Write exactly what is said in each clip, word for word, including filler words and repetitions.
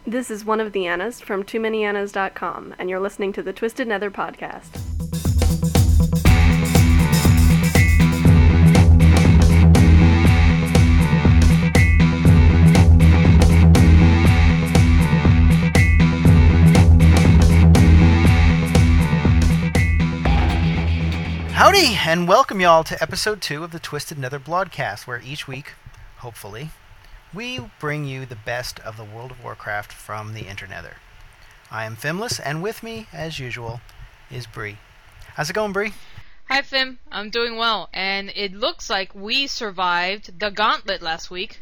This is one of the Annas from too many annas dot com, and you're listening to the Twisted Nether podcast. Howdy, and welcome y'all to episode two of the Twisted Nether Blogcast, where each week, hopefully, we bring you the best of the World of Warcraft from the Internether. I am Fimless, and with me, as usual, is Bree. How's it going, Bree? Hi, Fim. I'm doing well, and it looks like we survived the gauntlet last week.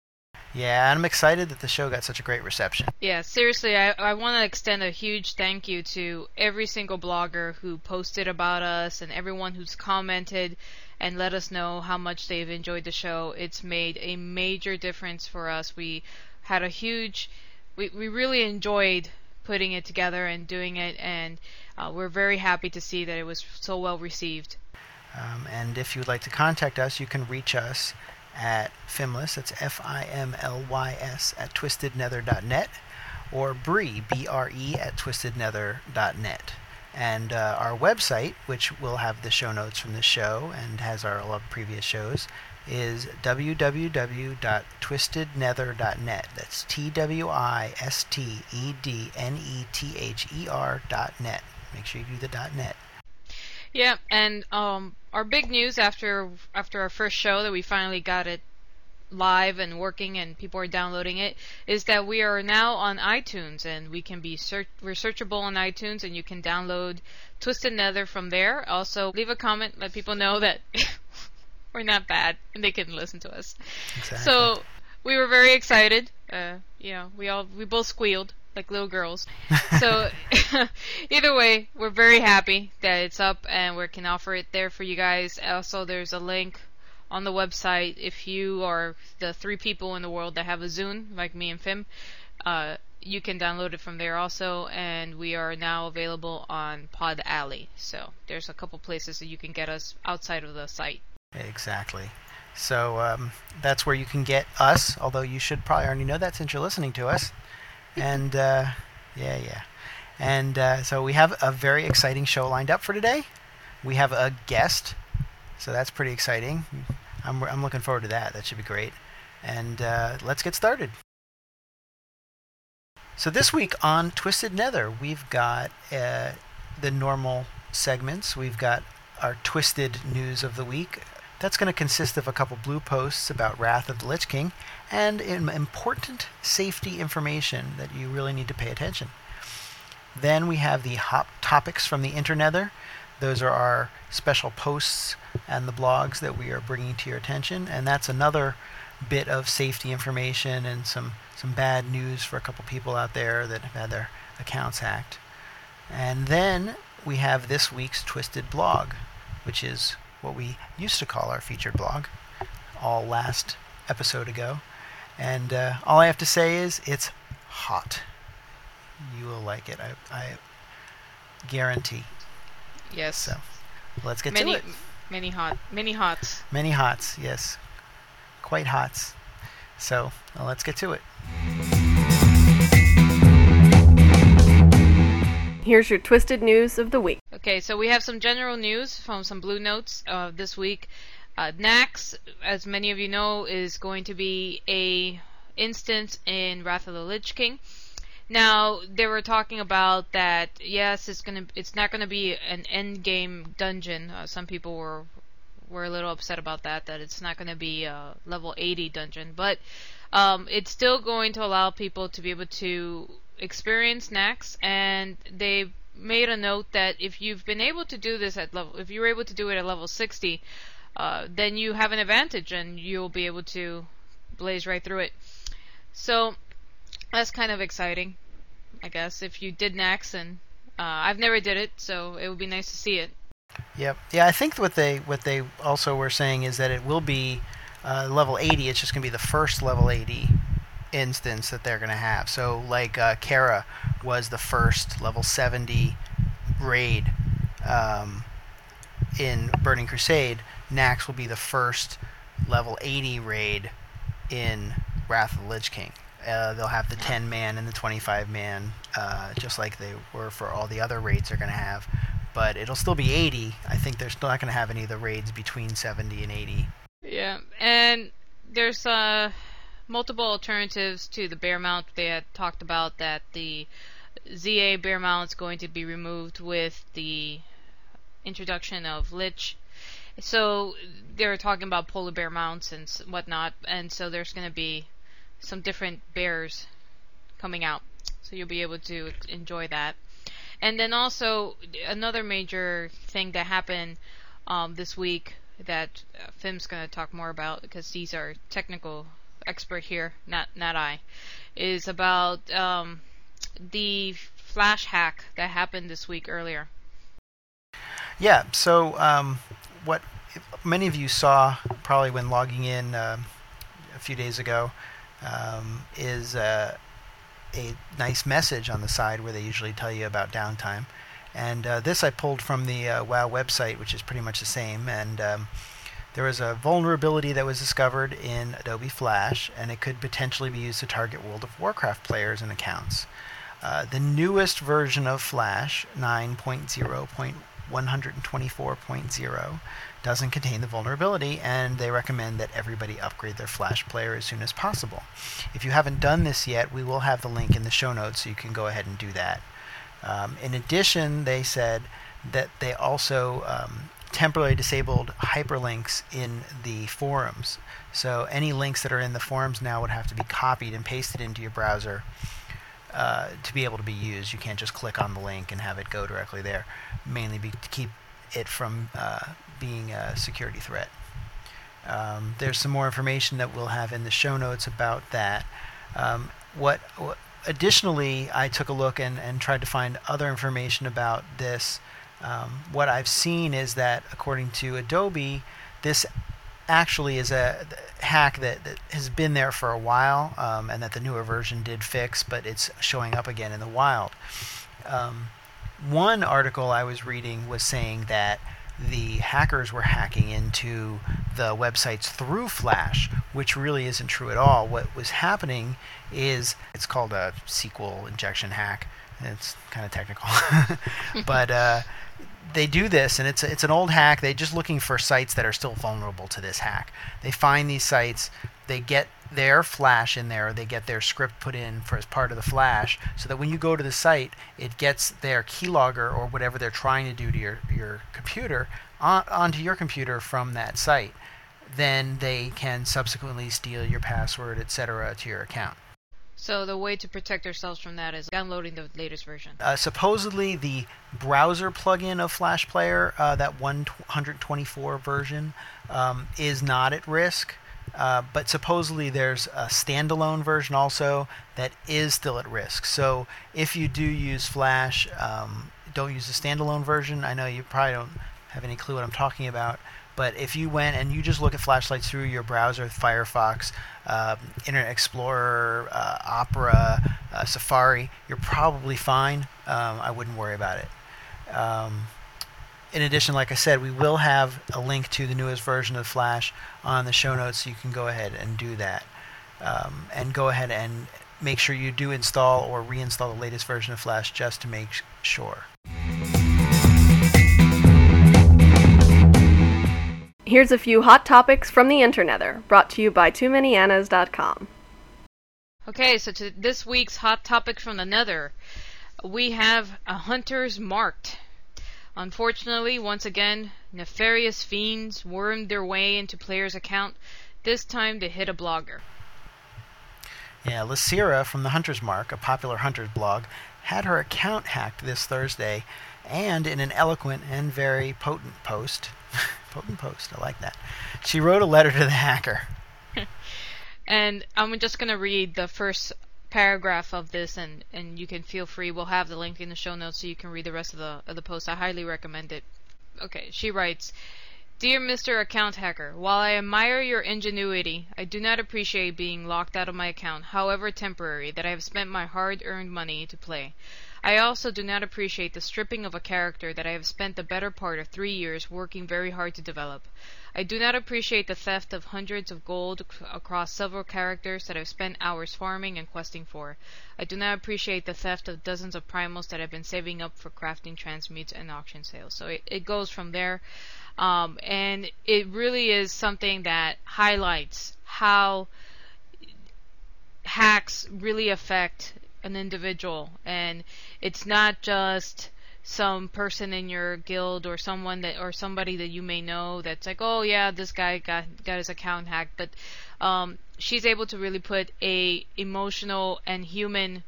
Yeah, and I'm excited that the show got such a great reception. Yeah, seriously, I, I want to extend a huge thank you to every single blogger who posted about us and everyone who's commented and let us know how much they've enjoyed the show. It's made a major difference for us. We had a huge... We, we really enjoyed putting it together and doing it, and uh, we're very happy to see that it was so well received. Um, and if you'd like to contact us, you can reach us at Fimless, that's F I M L Y S, at twisted nether dot net, or Bree, B R E, at twisted nether dot net. And uh, our website, which will have the show notes from this show and has our all of previous shows, is w w w dot twisted nether dot net. That's T W I S T E D N E T H E R dot net. Make sure you do the dot net. Yeah, and um, our big news after after our first show that we finally got it live and working and people are downloading it is that we are now on iTunes, and we can be search we're searchable on iTunes, and you can download Twisted Nether from there. Also, leave a comment, let people know that we're not bad and they can listen to us. Exactly. So we were very excited. Uh, you know, we all we both squealed like little girls. So either way, we're very happy that it's up and we can offer it there for you guys. Also, there's a link on the website if you are the three people in the world that have a Zune, like me and Fim. Uh, you can download it from there also, and we are now available on Pod Alley. So there's a couple places that you can get us outside of the site. Exactly. So um, that's where you can get us, although you should probably already know that since you're listening to us. And, uh, yeah, yeah. And uh, so we have a very exciting show lined up for today. We have a guest, so that's pretty exciting. I'm, I'm looking forward to that. That should be great. And uh, let's get started. So this week on Twisted Nether, we've got uh, the normal segments. We've got our Twisted News of the Week. That's going to consist of a couple blue posts about Wrath of the Lich King and important safety information that you really need to pay attention. Then we have the hot topics from the Internether. Those are our special posts and the blogs that we are bringing to your attention, and that's another bit of safety information and some, some bad news for a couple people out there that have had their accounts hacked. And then we have this week's Twisted Blog, which is what we used to call our featured blog, all last episode ago. And uh, all I have to say is it's hot. You will like it, I, I guarantee. Yes. So let's get many, to it. Many hot, many hots. Many hots, yes. Quite hots. So well, let's get to it. Here's your Twisted News of the Week. Okay, so we have some general news from some blue notes uh, this week. Uh, Naxx, as many of you know, is going to be a instance in Wrath of the Lich King. Now, they were talking about that, yes, it's gonna, it's not going to be an end game dungeon. Uh, some people were were a little upset about that, that it's not going to be a level eighty dungeon. But um, it's still going to allow people to be able to experience Naxx, and they made a note that if you've been able to do this at level, if you were able to do it at level sixty, uh, then you have an advantage and you'll be able to blaze right through it. So that's kind of exciting, I guess, if you did Naxx, and uh, I've never did it, so it would be nice to see it. Yep. Yeah, I think what they what they also were saying is that it will be uh, level eighty. It's just going to be the first level eighty instance that they're going to have. So like uh, Kara was the first level seventy raid um, in Burning Crusade. Naxx will be the first level eighty raid in Wrath of the Lich King. Uh, they'll have the ten man and the twenty-five man, uh, just like they were for all the other raids they're going to have. But it'll still be eighty. I think they're still not going to have any of the raids between seventy and eighty. Yeah, and there's uh, multiple alternatives to the bear mount. They had talked about that the Z A bear mount is going to be removed with the introduction of Lich. So they're talking about polar bear mounts and whatnot, and so there's going to be some different bears coming out. So you'll be able to enjoy that. And then also, another major thing that happened um, this week that uh, Fim's going to talk more about, because he's our technical expert here, not not I, is about um, the Flash hack that happened this week earlier. Yeah, so um, what many of you saw probably when logging in uh, a few days ago um, is... Uh, a nice message on the side where they usually tell you about downtime. And uh, this I pulled from the uh, WoW website, which is pretty much the same. And um, there was a vulnerability that was discovered in Adobe Flash, and it could potentially be used to target World of Warcraft players and accounts. Uh, the newest version of Flash, nine point oh point one twenty-four point oh, doesn't contain the vulnerability, and they recommend that everybody upgrade their Flash player as soon as possible. If you haven't done this yet, we will have the link in the show notes, so you can go ahead and do that. Um, in addition, they said that they also um, temporarily disabled hyperlinks in the forums. So any links that are in the forums now would have to be copied and pasted into your browser uh, to be able to be used. You can't just click on the link and have it go directly there, mainly be, to keep it from uh, being a security threat. Um, there's some more information that we'll have in the show notes about that. Um, what, what additionally, I took a look and, and tried to find other information about this. Um, what I've seen is that, according to Adobe, this actually is a hack that, that has been there for a while, um, and that the newer version did fix, but it's showing up again in the wild. Um, one article I was reading was saying that the hackers were hacking into the websites through Flash, which really isn't true at all. What was happening is, it's called a S Q L injection hack. It's kind of technical. but uh, they do this, and it's it's an old hack. They're just looking for sites that are still vulnerable to this hack. They find these sites, they get their Flash in there, they get their script put in for as part of the Flash, so that when you go to the site, it gets their keylogger or whatever they're trying to do to your, your computer on, onto your computer from that site. Then they can subsequently steal your password, et cetera, to your account. So the way to protect ourselves from that is downloading the latest version. Uh, supposedly, the browser plugin of Flash Player, uh, that one twenty-four version, um, is not at risk. Uh, but supposedly there's a standalone version also that is still at risk. So if you do use Flash, um, don't use the standalone version. I know you probably don't have any clue what I'm talking about. But if you went and you just look at flashlights through your browser, Firefox, uh, Internet Explorer, uh, Opera, uh, Safari, you're probably fine. Um, I wouldn't worry about it. Um, in addition, like I said, we will have a link to the newest version of Flash on the show notes, so you can go ahead and do that. Um, and go ahead and make sure you do install or reinstall the latest version of Flash just to make sure. Here's a few hot topics from the Internether, brought to you by too many annas dot com. Okay, so to this week's hot topic from the Nether, we have a Hunter's Marked. Unfortunately, once again, nefarious fiends wormed their way into players' account, this time to hit a blogger. Yeah, Lysira from the Hunter's Mark, a popular Hunter's blog, had her account hacked this Thursday, and in an eloquent and very potent post, potent post, I like that, she wrote a letter to the hacker. And I'm just going to read the first paragraph of this, and, and you can feel free. We'll have the link in the show notes so you can read the rest of the of the post. I highly recommend it. Okay, she writes, "Dear Mister Account Hacker, while I admire your ingenuity, I do not appreciate being locked out of my account, however temporary, that I have spent my hard-earned money to play. I also do not appreciate the stripping of a character that I have spent the better part of three years working very hard to develop. I do not appreciate the theft of hundreds of gold ac- across several characters that I've spent hours farming and questing for. I do not appreciate the theft of dozens of primals that I've been saving up for crafting transmutes and auction sales. So it, it goes from there. Um, and it really is something that highlights how hacks really affect an individual, and it's not just some person in your guild or someone that or somebody that you may know that's like, oh yeah, this guy got got his account hacked, but um, she's able to really put a emotional and human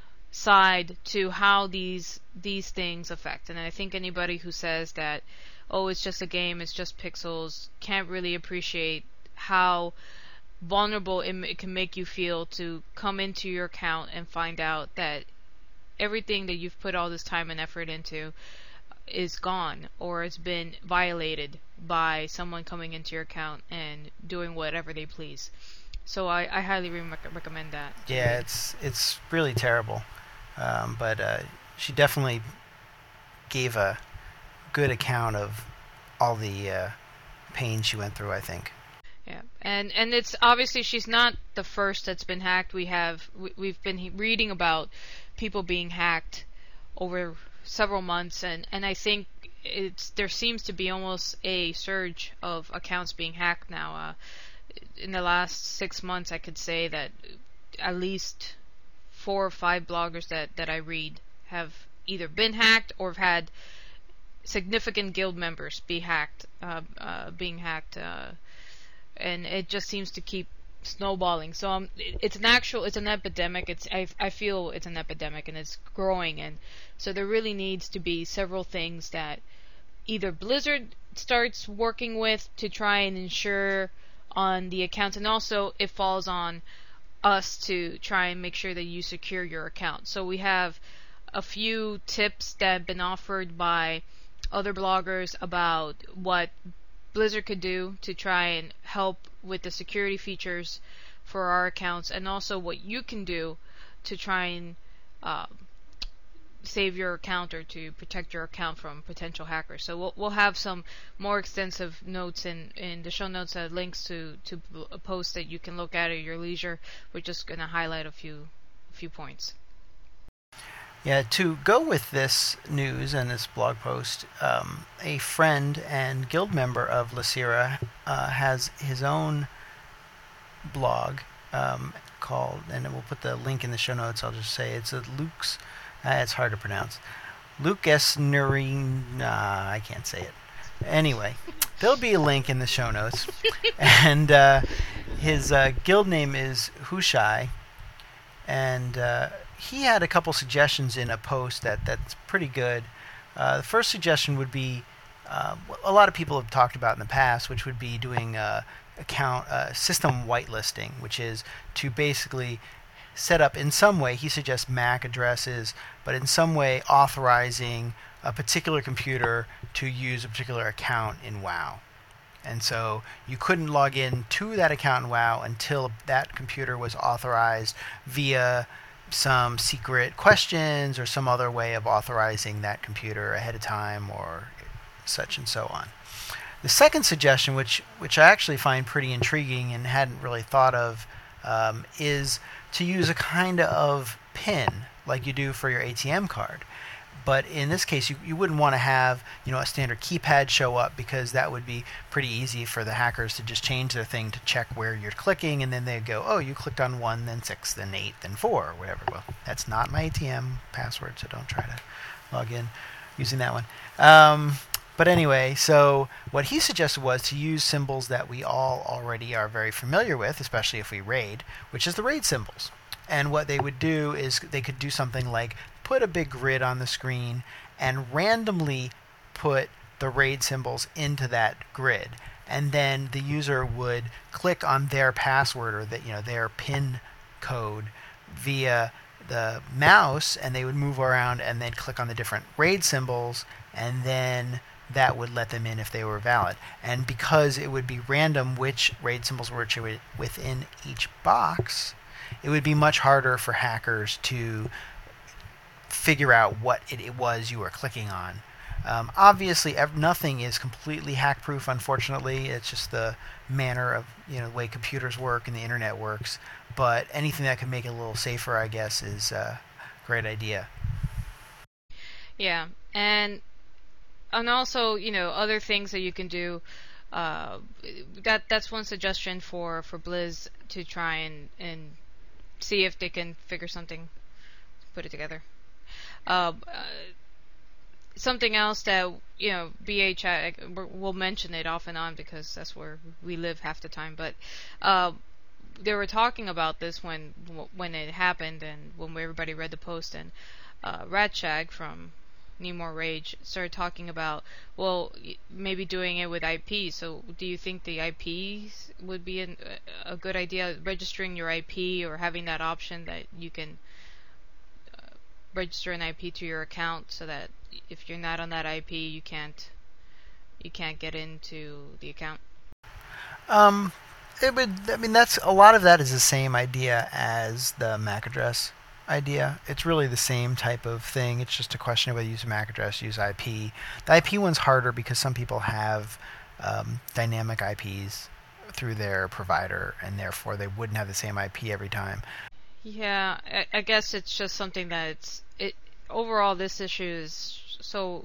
side to how these these things affect. And I think anybody who says that, oh, it's just a game, it's just pixels, can't really appreciate how vulnerable it, it can make you feel to come into your account and find out that everything that you've put all this time and effort into is gone, or it's been violated by someone coming into your account and doing whatever they please. So I, I highly re- recommend that. Yeah, it's it's really terrible. Um, but uh, she definitely gave a good account of all the uh, pain she went through, I think. Yeah, and and it's obviously she's not the first that's been hacked. We have we, we've been he- reading about people being hacked over several months, and, and I think it's there seems to be almost a surge of accounts being hacked now. Uh, in the last six months, I could say that at least four or five bloggers that, that I read have either been hacked or have had significant guild members be hacked, uh, uh, being hacked. Uh, and it just seems to keep snowballing. So um, it's an actual, it's an epidemic. It's I, I feel it's an epidemic, and it's growing. And so there really needs to be several things that either Blizzard starts working with to try and ensure on the accounts, and also it falls on us to try and make sure that you secure your account. So we have a few tips that have been offered by other bloggers about what Blizzard could do to try and help with the security features for our accounts, and also what you can do to try and uh, save your account or to protect your account from potential hackers. So we'll we'll have some more extensive notes in, in the show notes, uh, links to to a post that you can look at at your leisure. We're just going to highlight a few a few points. Yeah, to go with this news and this blog post, um, a friend and guild member of Lysira uh, has his own blog um, called, and we'll put the link in the show notes. I'll just say it's a Luke's, uh, it's hard to pronounce, Lucas Nurina, I can't say it. Anyway, there'll be a link in the show notes, and uh, his uh, guild name is Hushai, and uh, he had a couple suggestions in a post that, that's pretty good. Uh, the first suggestion would be uh, what a lot of people have talked about in the past, which would be doing uh, account uh, system whitelisting, which is to basically set up in some way, he suggests M A C addresses, but in some way authorizing a particular computer to use a particular account in WoW. And so you couldn't log in to that account in WoW until that computer was authorized via some secret questions or some other way of authorizing that computer ahead of time or such and so on. The second suggestion, which which I actually find pretty intriguing and hadn't really thought of, um, is to use a kind of pin like you do for your A T M card. But in this case, you, you wouldn't want to have, you know, a standard keypad show up, because that would be pretty easy for the hackers to just change their thing to check where you're clicking, and then they'd go, oh, you clicked on one, then six, then eight, then four, or whatever. Well, that's not my A T M password, so don't try to log in using that one. Um, but anyway, so what he suggested was to use symbols that we all already are very familiar with, especially if we raid, which is the raid symbols. And what they would do is they could do something like put a big grid on the screen and randomly put the raid symbols into that grid, and then the user would click on their password or that, you know, their PIN code via the mouse, and they would move around and then click on the different raid symbols, and then that would let them in if they were valid. And because it would be random which raid symbols were within each box, it would be much harder for hackers to figure out what it, it was you were clicking on. Um, obviously, ev- nothing is completely hack-proof. Unfortunately, it's just the manner of you know the way computers work and the internet works. But anything that can make it a little safer, I guess, is a great idea. Yeah, and and also you know other things that you can do. Uh, that that's one suggestion for, for Blizz to try and, and see if they can figure something, put it together. Uh, uh, something else that you know B H I, we'll mention it off and on because that's where we live half the time. But uh, they were talking about this when when it happened and when everybody read the post, and uh, Ratshag from Need More Rage started talking about, well, maybe doing it with I P. So do you think the I P would be an, a good idea, registering your I P or having that option that you can uh, register an I P to your account so that if you're not on that I P, you can't you can't get into the account? Um, it would. I mean, that's a lot of that is the same idea as the M A C address idea. It's really the same type of thing. It's just a question of whether you use a M A C address, use I P. The I P one's harder because some people have um, dynamic I Ps through their provider, and therefore they wouldn't have the same I P every time. Yeah, I, I guess it's just something that it's it. Overall, this issue is so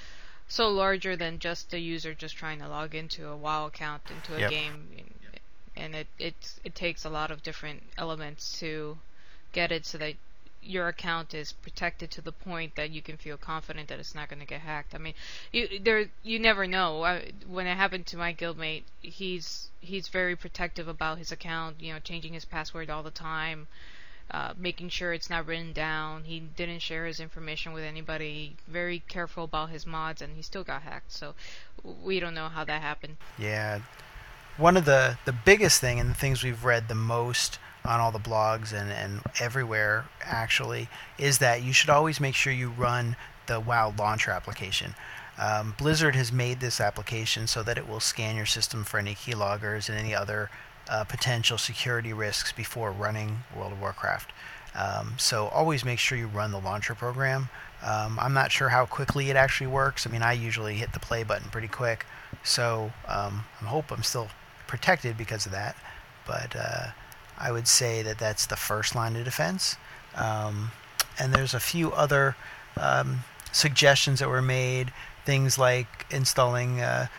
so larger than just the user just trying to log into a WoW account into a Yep. game, and it it it takes a lot of different elements to get it so that your account is protected to the point that you can feel confident that it's not going to get hacked. I mean, you there you never know. I, when it happened to my guildmate, he's he's very protective about his account. You know, changing his password all the time, uh, making sure it's not written down. He didn't share his information with anybody. Very careful about his mods, and he still got hacked. So we don't know how that happened. Yeah, one of the the biggest thing and the things we've read the most on all the blogs and, and everywhere actually is that you should always make sure you run the WoW launcher application. Um, Blizzard has made this application so that it will scan your system for any keyloggers and any other uh, potential security risks before running World of Warcraft. Um, so always make sure you run the launcher program. Um, I'm not sure how quickly it actually works. I mean, I usually hit the play button pretty quick, so um, I hope I'm still protected because of that. But uh, I would say that that's the first line of defense. Um, and there's a few other um, suggestions that were made, things like installing a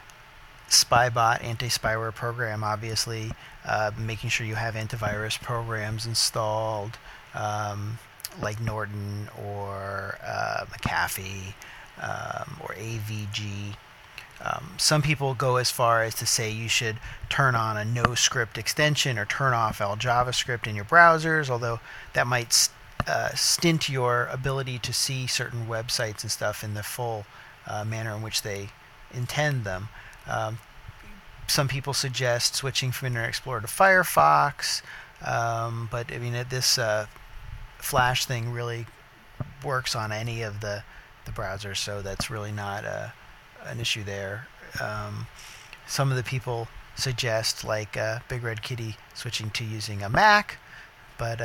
Spybot anti-spyware program, obviously, uh, making sure you have antivirus programs installed, um, like Norton or uh, McAfee um, or A V G. Um, some people go as far as to say you should turn on a no-script extension or turn off all JavaScript in your browsers, although that might uh, stint your ability to see certain websites and stuff in the full uh, manner in which they intend them. Um, some people suggest switching from Internet Explorer to Firefox, um, but I mean this uh, Flash thing really works on any of the, the browsers, so that's really not a an issue there. Um, some of the people suggest, like uh, Big Red Kitty, switching to using a Mac, but uh,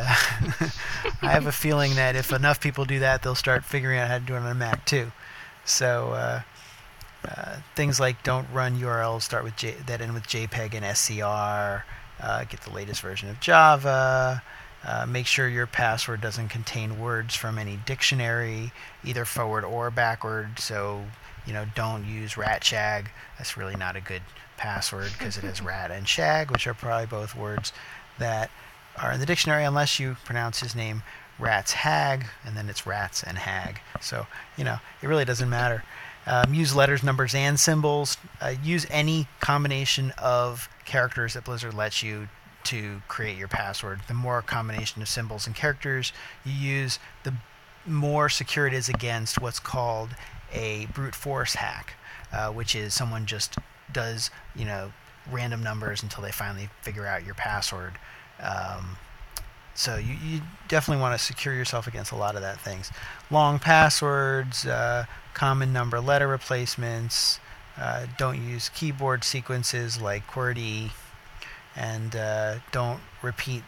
I have a feeling that if enough people do that, they'll start figuring out how to do it on a Mac too. So uh, uh, things like don't run U R Ls start with J- that end with JPEG and S C R, uh, get the latest version of Java, uh, make sure your password doesn't contain words from any dictionary, either forward or backward, so you know, don't use Ratshag. That's really not a good password because it has rat and shag, which are probably both words that are in the dictionary unless you pronounce his name Rat's Hag, and then it's rats and hag. So, you know, it really doesn't matter. Um, use letters, numbers, and symbols. Uh, use any combination of characters that Blizzard lets you to create your password. The more combination of symbols and characters you use, the more secure it is against what's called a brute force hack, uh, which is someone just does, you know, random numbers until they finally figure out your password. Um, so you, you definitely want to secure yourself against a lot of that things. Long passwords, uh, common number letter replacements, uh, don't use keyboard sequences like QWERTY, and uh, don't repeat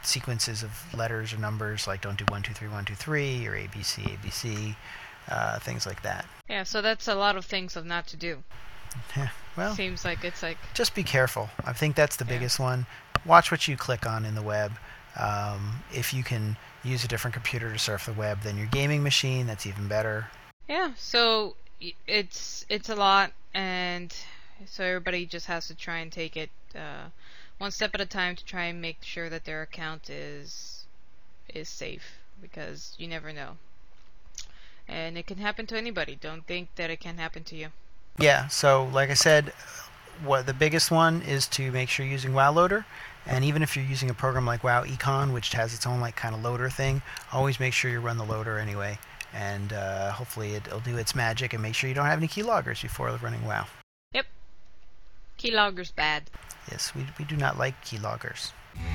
sequences of letters or numbers, like don't do one, two, three, one, two, three, or A, B, C, A, B, C, uh, things like that. Yeah, so that's a lot of things of not to do. Yeah, well, Seems like it's like... just be careful. I think that's the Yeah. biggest one. Watch what you click on in the web. Um, if you can use a different computer to surf the web than your gaming machine, that's even better. Yeah, so y- it's it's a lot, and so everybody just has to try and take it uh, one step at a time to try and make sure that their account is is safe, because you never know. And it can happen to anybody. Don't think that it can happen to you. Yeah, so like I said, what the biggest one is to make sure you're using WoW Loader. And even if you're using a program like WoW Econ, which has its own like kind of loader thing, always make sure you run the loader anyway. And uh, hopefully it, it'll do its magic, and make sure you don't have any keyloggers before running WoW. Yep. Keylogger's bad. Yes, we, we do not like keyloggers.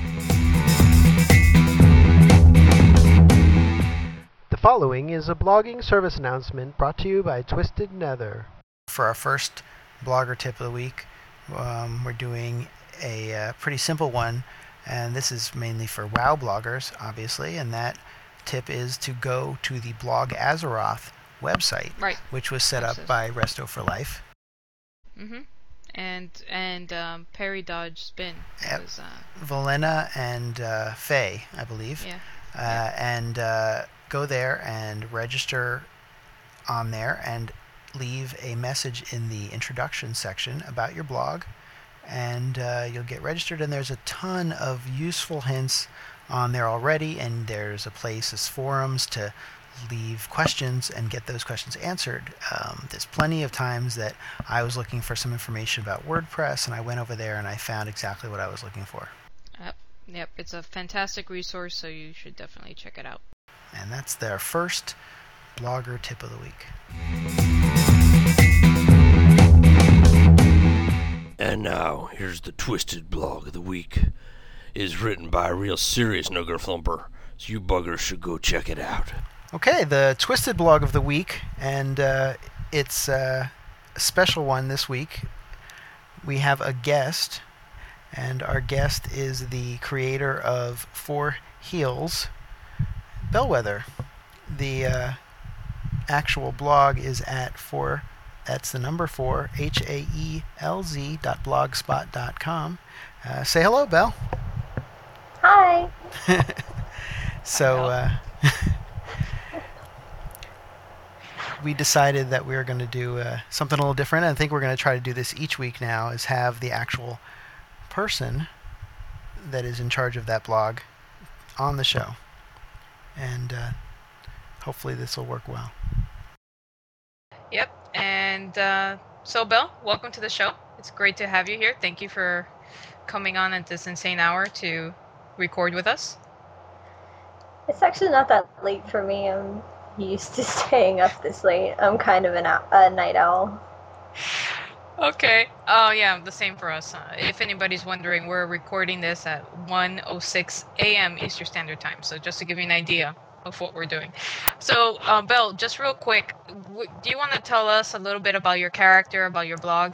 The following is a blogging service announcement brought to you by Twisted Nether. For our first blogger tip of the week, um, we're doing a uh, pretty simple one, and this is mainly for WoW bloggers, obviously, and that tip is to go to the Blog Azeroth website, Right. which was set up Absolutely. by Resto for Life. Mm-hmm. And and um, Parry Dodge Spin Yep. was uh, Valena and uh, Faye, I believe. yeah. Uh, and uh, go there and register on there and leave a message in the introduction section about your blog, and uh, you'll get registered. And there's a ton of useful hints on there already, and there's a place as forums to leave questions and get those questions answered. Um, there's plenty of times that I was looking for some information about WordPress, and I went over there and I found exactly what I was looking for. Yep. Yep. It's a fantastic resource, so you should definitely check it out. And that's their first blogger tip of the week. And now, here's the Twisted Blog of the Week. It is written by a real serious Nugger Thumper, so you buggers should go check it out. Okay, the Twisted Blog of the Week, and uh, it's uh, a special one this week. We have a guest, and our guest is the creator of Four Heels, Bellwether. The uh, actual blog is at four, that's the number four, H A E L Z dot blogspot dot com. Uh, say hello, Belle. Hi. So, uh, we decided that we were going to do uh, something a little different. I think we're going to try to do this each week now, is have the actual person that is in charge of that blog on the show. And uh, hopefully this will work well. Yep. And uh, so, Belle, welcome to the show. It's great to have you here. Thank you for coming on at this insane hour to record with us. It's actually not that late for me. I'm used to staying up this late. I'm kind of an ow- a night owl. Okay. Oh, yeah, the same for us. Uh, if anybody's wondering, we're recording this at one oh six a.m. Eastern Standard Time. So just to give you an idea of what we're doing. So, uh, Belle, just real quick, w- do you want to tell us a little bit about your character, about your blog?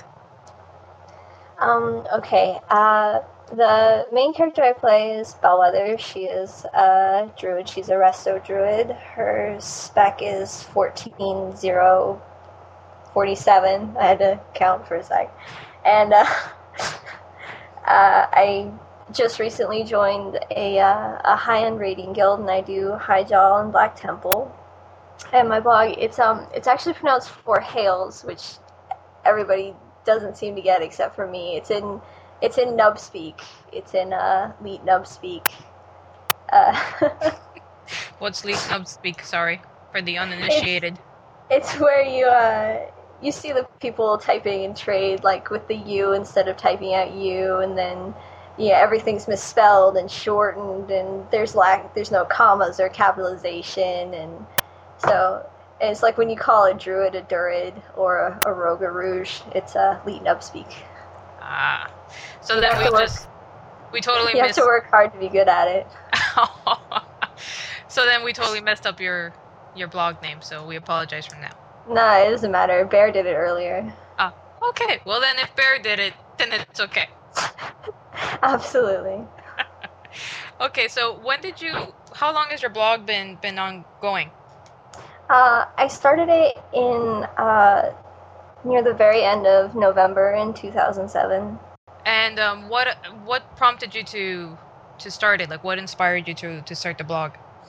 Um, okay. Uh, the main character I play is Bellwether. She is a druid. She's a resto druid. Her spec is fourteen oh forty-seven. I had to count for a sec. And uh, uh, I just recently joined a, uh, a high-end raiding guild, and I do Highjaw and Black Temple. And my blog, it's um, it's actually pronounced Four Hails, which everybody doesn't seem to get except for me. It's in it's in Nubspeak. It's in uh, Leet Nubspeak. Uh, What's Leet Nubspeak? Sorry, for the uninitiated. It's, it's where you uh, you see the people typing in trade, like with the U instead of typing out U, and then yeah, everything's misspelled and shortened, and there's lack there's no commas or capitalization, and so it's like when you call a druid a durid or a, a rogue a rouge, it's a Leet Nubspeak. Ah, so You then have we to work- just we totally You have missed. to work hard to be good at it. So then we totally messed up your your blog name. So we apologize from now. Nah, it doesn't matter. Bear did it earlier. Ah, okay. Well then, if Bear did it, then it's okay. Absolutely. Okay, so when did you? How long has your blog been been ongoing? Uh, I started it in uh, near the very end of November in two thousand seven. And um, what what prompted you to to start it? Like, what inspired you to to start the blog?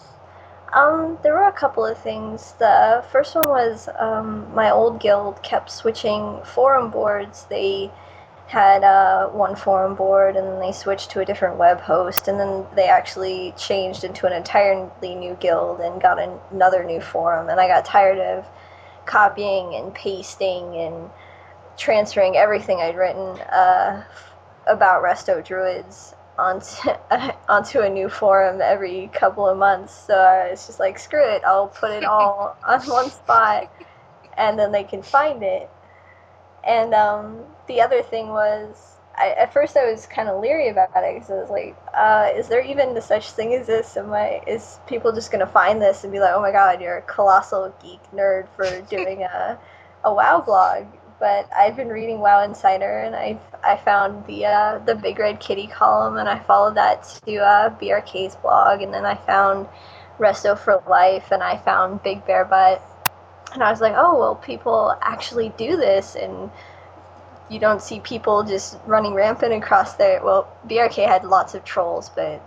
Um, there were a couple of things. The first one was um, my old guild kept switching forum boards. They had uh, one forum board, and then they switched to a different web host, and then they actually changed into an entirely new guild and got an- another new forum. And I got tired of copying and pasting and transferring everything I'd written uh, about Resto Druids onto onto a new forum every couple of months. So I was just like, screw it, I'll put it all on one spot, and then they can find it. And um, the other thing was, I, at first I was kind of leery about it because I was like, uh, is there even such thing as this? Am I, is people just going to find this and be like, oh my god, you're a colossal geek nerd for doing a, a WoW blog? But I've been reading WoW Insider, and I I found the uh, the Big Red Kitty column, and I followed that to uh, B R K's blog, and then I found Resto for Life, and I found Big Bear Butt. And I was like, oh, well, people actually do this, and you don't see people just running rampant across there. Well, B R K had lots of trolls, but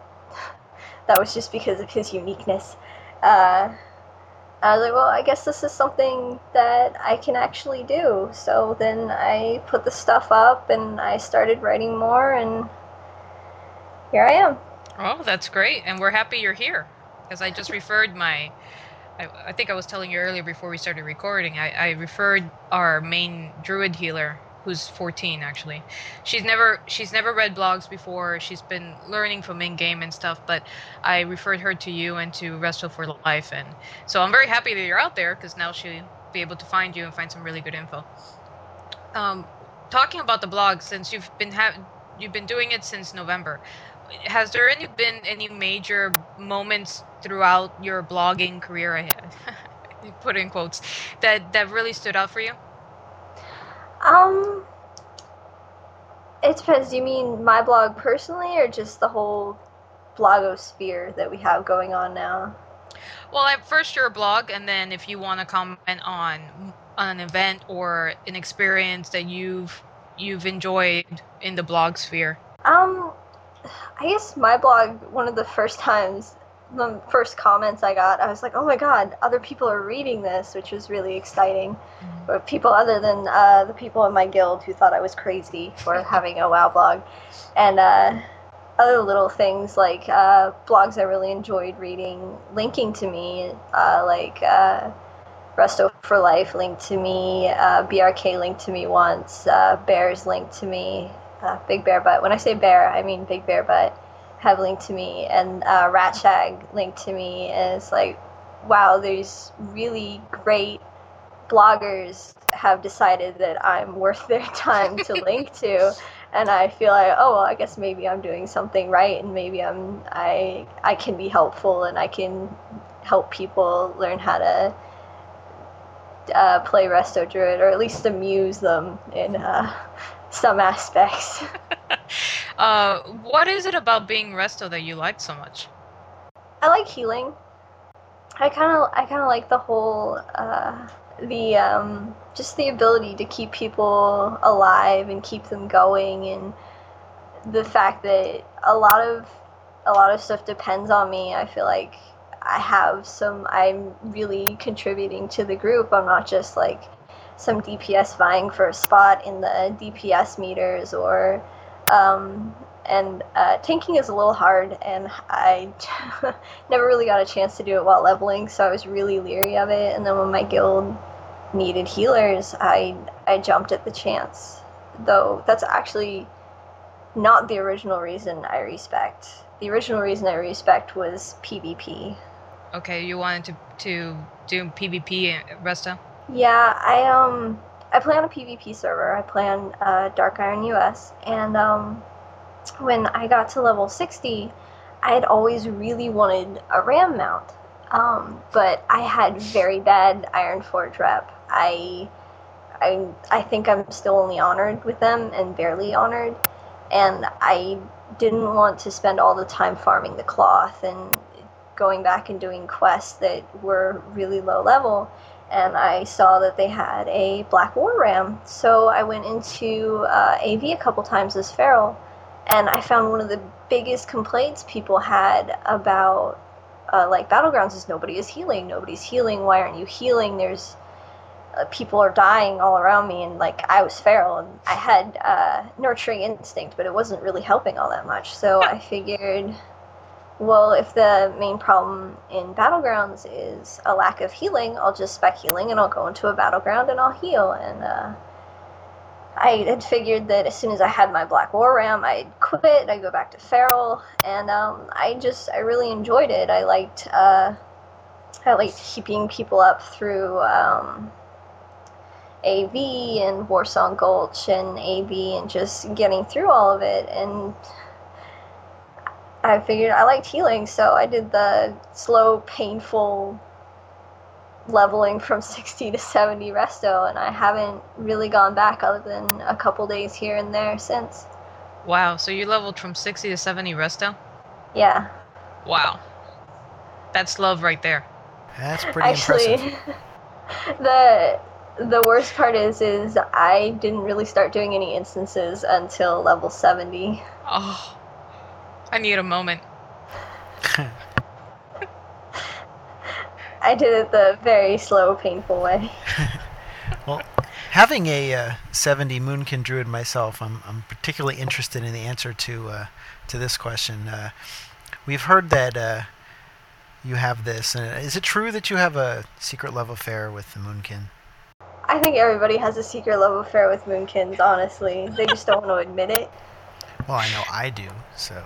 that was just because of his uniqueness. Uh, I was like, well, I guess this is something that I can actually do. So then I put the stuff up, and I started writing more, and here I am. Oh, that's great, and we're happy you're here. Because I just referred my... I, I think I was telling you earlier before we started recording, I, I referred our main druid healer, who's fourteen actually. She's never she's never read blogs before. She's been learning from in-game and stuff, but I referred her to you and to Resto for Life, and so I'm very happy that you're out there, because now she'll be able to find you and find some really good info. Um, talking about the blog, since you've been ha- you've been doing it since November, has there any been any major moments throughout your blogging career, I put in quotes, that that really stood out for you? Um, it depends. Do you mean my blog personally, or just the whole blogosphere that we have going on now? Well, at first your blog, and then if you want to comment on on an event or an experience that you've you've enjoyed in the blog sphere. Um, I guess my blog, one of the first times, the first comments I got, I was like, oh my god, other people are reading this, which was really exciting. Mm-hmm. Or people other than uh, the people in my guild who thought I was crazy for having a WoW blog. And uh, other little things like uh, blogs I really enjoyed reading, linking to me, uh, like uh, Resto for Life linked to me, uh, B R K linked to me once, uh, Bears linked to me, uh, Big Bear Butt. When I say bear, I mean Big Bear Butt have linked to me, and uh, Ratshag linked to me, and it's like, wow, there's really great bloggers have decided that I'm worth their time to link to, and I feel like, oh, well, I guess maybe I'm doing something right, and maybe I'm I I can be helpful, and I can help people learn how to uh, play Resto Druid, or at least amuse them in uh, some aspects. uh, what is it about being Resto that you like so much? I like healing. I kind of I kind of like the whole uh, the um, just the ability to keep people alive and keep them going, and the fact that a lot of a lot of stuff depends on me. I feel like I have some I'm really contributing to the group. I'm not just like some D P S vying for a spot in the D P S meters, or um, and uh, tanking is a little hard, and I never really got a chance to do it while leveling, so I was really leery of it. And then when my guild needed healers, I I jumped at the chance. Though that's actually not the original reason I respect. The original reason I respect was PvP. Okay, you wanted to to do PvP, Resto? Yeah, I um I play on a PvP server. I play on uh, Dark Iron U S, and um when I got to level sixty, I had always really wanted a ram mount, um, but I had very bad Ironforge rep. I, I, I think I'm still only honored with them and barely honored, and I didn't want to spend all the time farming the cloth and going back and doing quests that were really low level. And I saw that they had a Black War Ram, so I went into uh, A V a couple times as Feral, and I found one of the biggest complaints people had about uh, like Battlegrounds is nobody is healing, nobody's healing, why aren't you healing, there's uh, people are dying all around me, and like I was Feral, and I had uh, Nurturing Instinct, but it wasn't really helping all that much, so I figured, well, if the main problem in Battlegrounds is a lack of healing, I'll just spec healing and I'll go into a battleground and I'll heal. And uh, I had figured that as soon as I had my Black War Ram, I'd quit, I'd go back to Feral, and um, I just, I really enjoyed it. I liked, uh, I liked keeping people up through um, A V and Warsong Gulch and A V and just getting through all of it. And I figured I liked healing, so I did the slow, painful leveling from sixty to seventy resto, and I haven't really gone back other than a couple days here and there since. Wow, so you leveled from sixty to seventy resto? Yeah. Wow. That's love right there. That's pretty Actually, impressive. the the worst part is is I didn't really start doing any instances until level seventy. Oh, I need a moment. I did it the very slow, painful way. Well, having a uh, seventy Moonkin Druid myself, I'm I'm particularly interested in the answer to uh, to this question. Uh, we've heard that uh, you have this. Uh, is it true that you have a secret love affair with the Moonkin? I think everybody has a secret love affair with Moonkins, honestly. They just don't want to admit it. Well, I know I do, so...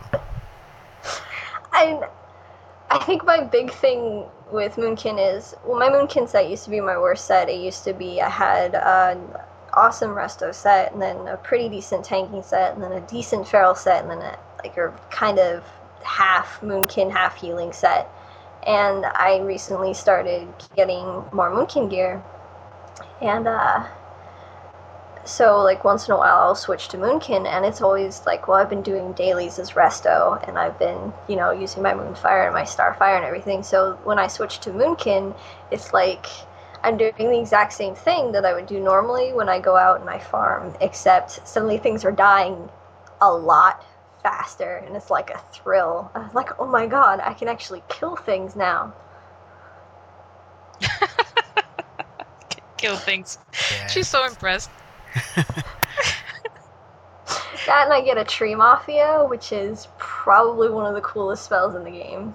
I, I think my big thing with Moonkin is, well, my Moonkin set used to be my worst set. It used to be, I had an awesome resto set, and then a pretty decent tanking set, and then a decent feral set, and then a, like a kind of half Moonkin, half healing set. And I recently started getting more Moonkin gear. And, uh... so, like, once in a while I'll switch to Moonkin, and it's always like, well, I've been doing dailies as resto, and I've been, you know, using my Moonfire and my Starfire and everything, so when I switch to Moonkin, it's like I'm doing the exact same thing that I would do normally when I go out and I farm, except suddenly things are dying a lot faster, and it's like a thrill. I'm like, oh my god, I can actually kill things now. Kill things. Yeah. She's so impressed. That, and I get a Tree Mafia, which is probably one of the coolest spells in the game.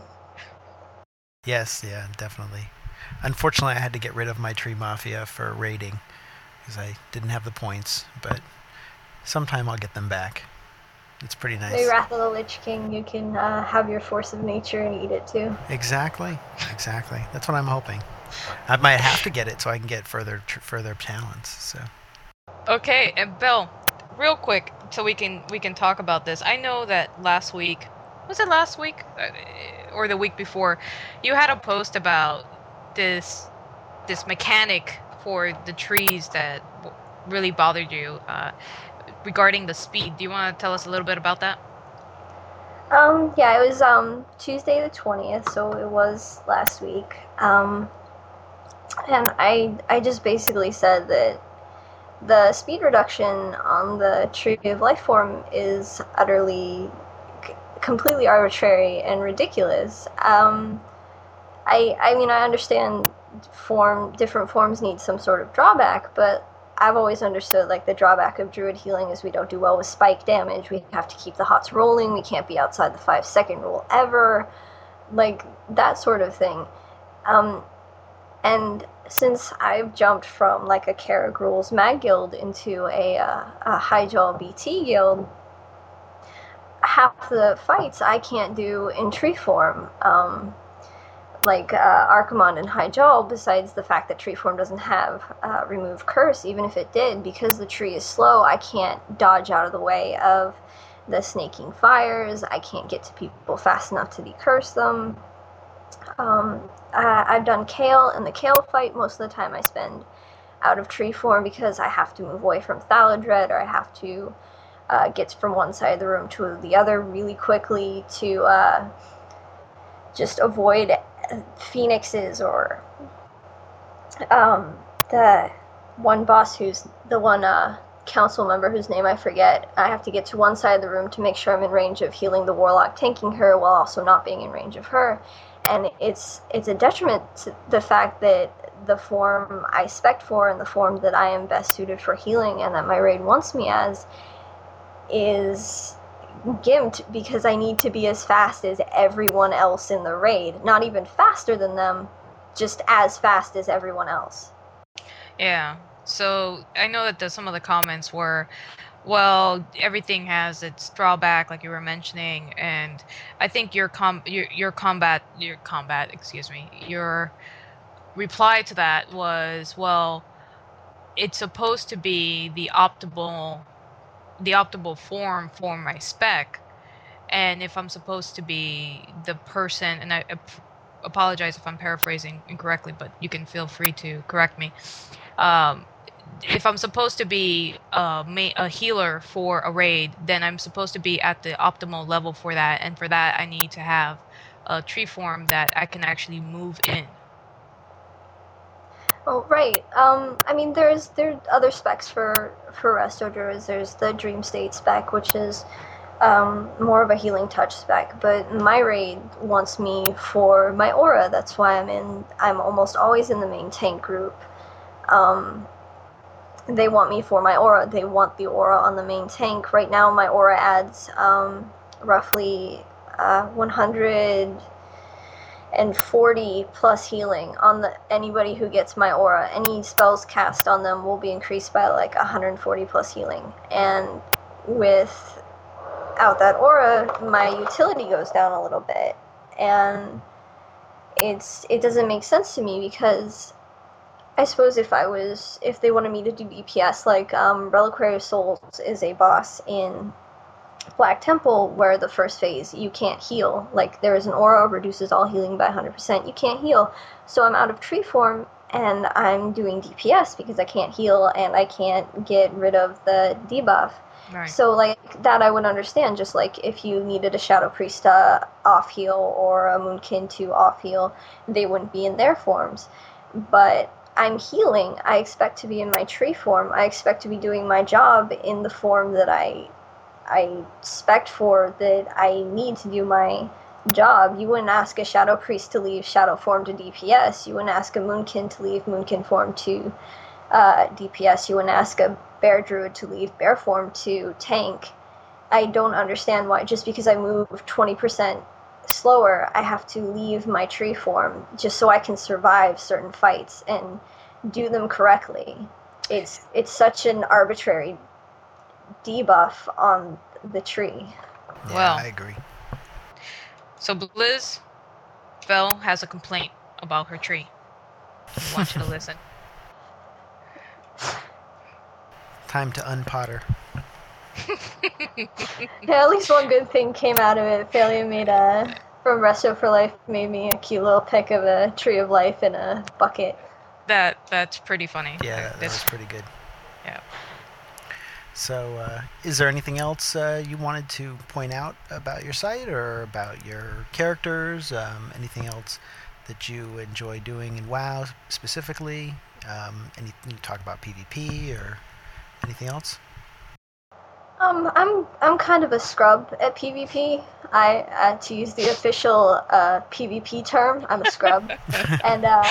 Yes, yeah, definitely. Unfortunately, I had to get rid of my Tree Mafia for raiding, because I didn't have the points, but sometime I'll get them back. It's pretty nice. Maybe Wrath of the Lich King, you can uh, have your Force of Nature and eat it too. Exactly, exactly. That's what I'm hoping. I might have to get it so I can get further tr- further talents, so... Okay, and Bill, real quick, so we can we can talk about this. I know that last week, was it last week uh, or the week before, you had a post about this this mechanic for the trees that really bothered you uh, regarding the speed. Do you want to tell us a little bit about that? Um, yeah, it was um Tuesday the twentieth, so it was last week. Um, and I I just basically said that the speed reduction on the Tree of Life form is utterly, c- completely arbitrary and ridiculous. Um, I, I mean, I understand form, different forms need some sort of drawback, but I've always understood, like, the drawback of Druid healing is we don't do well with spike damage. We have to keep the hots rolling. We can't be outside the five second rule ever. Like, that sort of thing. Um, and since I've jumped from like a Carrag Rules Mag Guild into a, uh, a Hyjal B T guild, half the fights I can't do in tree form. Um, like uh, Archimonde and Hyjal, besides the fact that tree form doesn't have uh, remove curse, even if it did, because the tree is slow, I can't dodge out of the way of the snaking fires. I can't get to people fast enough to decurse them. Um, uh, I've done Kale, and the Kale fight, most of the time I spend out of tree form because I have to move away from Thaladred, or I have to uh, gets from one side of the room to the other really quickly to uh, just avoid phoenixes or um, the one boss who's the one uh, council member whose name I forget. I have to get to one side of the room to make sure I'm in range of healing the warlock, tanking her while also not being in range of her. And it's it's a detriment to the fact that the form I spec for and the form that I am best suited for healing and that my raid wants me as is gimped because I need to be as fast as everyone else in the raid. Not even faster than them, just as fast as everyone else. Yeah. So I know that the, some of the comments were, well, everything has its drawback, like you were mentioning, and I think your com your your combat your combat excuse me your reply to that was, well, it's supposed to be the optimal the optimal form for my spec, and if I'm supposed to be the person, and I, I apologize if I'm paraphrasing incorrectly, but you can feel free to correct me. Um, if I'm supposed to be a, ma- a healer for a raid, then I'm supposed to be at the optimal level for that, and for that I need to have a tree form that I can actually move in. Oh, right. Um, I mean, there's there are other specs for, for Resto Druids. There's the Dream State spec, which is um, more of a healing touch spec, but my raid wants me for my aura. That's why I'm in, I'm almost always in the main tank group. Um, they want me for my aura. They want the aura on the main tank. Right now my aura adds um, roughly uh, one hundred forty plus healing on the anybody who gets my aura. Any spells cast on them will be increased by like one hundred forty plus healing. And without that aura, my utility goes down a little bit. And it's it doesn't make sense to me because I suppose if I was, if they wanted me to do D P S, like um, Reliquary of Souls is a boss in Black Temple where the first phase you can't heal. Like there is an aura, reduces all healing by one hundred percent. You can't heal. So I'm out of tree form and I'm doing D P S because I can't heal and I can't get rid of the debuff. Right. So like that I would understand, just like if you needed a Shadow Priest to off heal or a Moonkin to off heal, they wouldn't be in their forms. But I'm healing. I expect to be in my tree form. I expect to be doing my job in the form that I I spec for, that I need to do my job. You wouldn't ask a Shadow Priest to leave Shadow form to D P S. You wouldn't ask a Moonkin to leave Moonkin form to uh, D P S. You wouldn't ask a Bear Druid to leave Bear form to tank. I don't understand why just because I move twenty percent slower, I have to leave my tree form just so I can survive certain fights and do them correctly. It's it's such an arbitrary debuff on the tree. Yeah, Well. I agree. So Blizz Bell has a complaint about her tree. I want you to listen. Time to unpotter. Yeah, at least one good thing came out of it. Failure made a from Resto for Life made me a cute little pic of a tree of life in a bucket. That that's pretty funny. Yeah, that, that That's- was pretty good. Yeah. So, uh, is there anything else uh, you wanted to point out about your site or about your characters? Um, anything else that you enjoy doing in WoW specifically? Um, anything you talk about PvP or anything else? Um, I'm I'm kind of a scrub at PvP. I uh, to use the official uh, PvP term, I'm a scrub, and uh,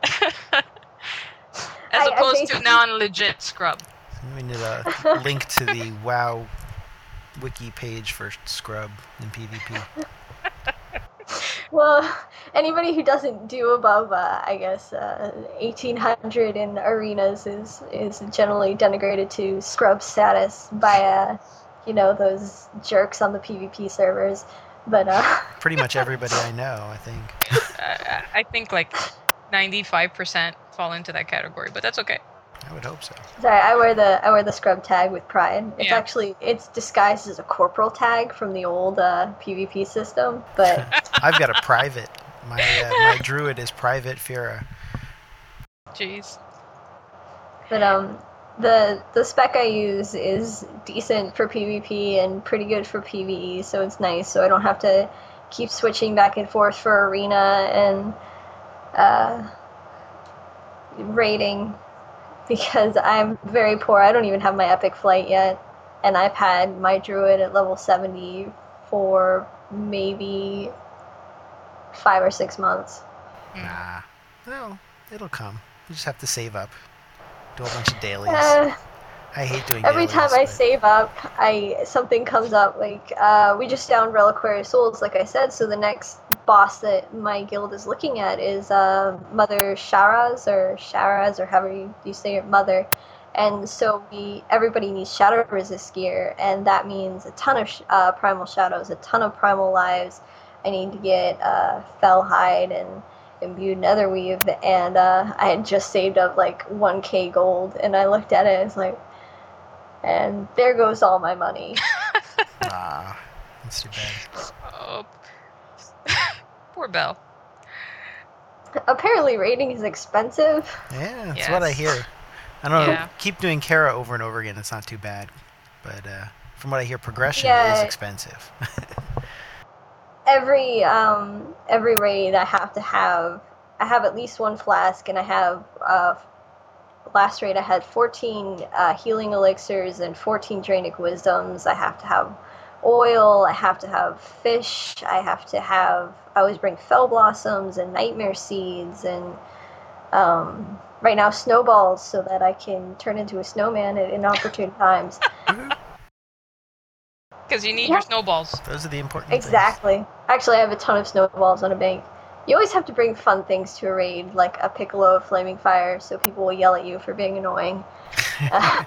As I- I opposed to basically- non-legit scrub. We need a link to the WoW wiki page for Scrub in PvP. well, anybody who doesn't do above, uh, I guess, uh, eighteen hundred in arenas is is generally denigrated to scrub status by, uh, you know, those jerks on the PvP servers. But uh, Pretty much everybody I know, I think. Uh, I think like ninety-five percent fall into that category, but that's okay. I would hope so. sorry, I wear the I wear the scrub tag with pride. It's Yeah. actually it's disguised as a corporal tag from the old uh, PvP system, but. I've got a private. My uh, my druid is Private Fira. Jeez. But um, the the spec I use is decent for PvP and pretty good for PvE, so it's nice. So I don't have to keep switching back and forth for arena and uh, raiding because I'm very poor. I don't even have my epic flight yet, and I've had my druid at level seventy for maybe five or six months. Ah, well, it'll come. You just have to save up. Do a bunch of dailies. Uh, I hate doing every dailies. time I but- save up, I something comes up. Like uh, we just downed Reliquary Souls, like I said. So the next boss that my guild is looking at is uh, Mother Sharaz or Sharaz or however you, you say it, Mother. And so we everybody needs shadow resist gear, and that means a ton of sh- uh, primal shadows, a ton of primal lives. I need to get uh, fell hide and imbued netherweave, and uh, I had just saved up like one K gold, and I looked at it and it's like, and there goes all my money. Ah, that's too bad. Oh. Poor Belle. Apparently raiding is expensive. Yeah, that's what I Yes. hear. I don't know. Yeah. Keep doing Kara over and over again. It's not too bad. But uh, from what I hear, progression Yeah. is expensive. Every um every raid I have to have I have at least one flask, and I have uh last raid I had fourteen uh, healing elixirs and fourteen Drainic wisdoms. I have to have oil, I have to have fish, I have to have I always bring fell blossoms and nightmare seeds, and um right now snowballs so that I can turn into a snowman at inopportune times. Because you need Yeah. your snowballs. Those are the important things. Exactly. Actually, I have a ton of snowballs on a bank. You always have to bring fun things to a raid, like a piccolo of flaming fire, so people will yell at you for being annoying. Uh,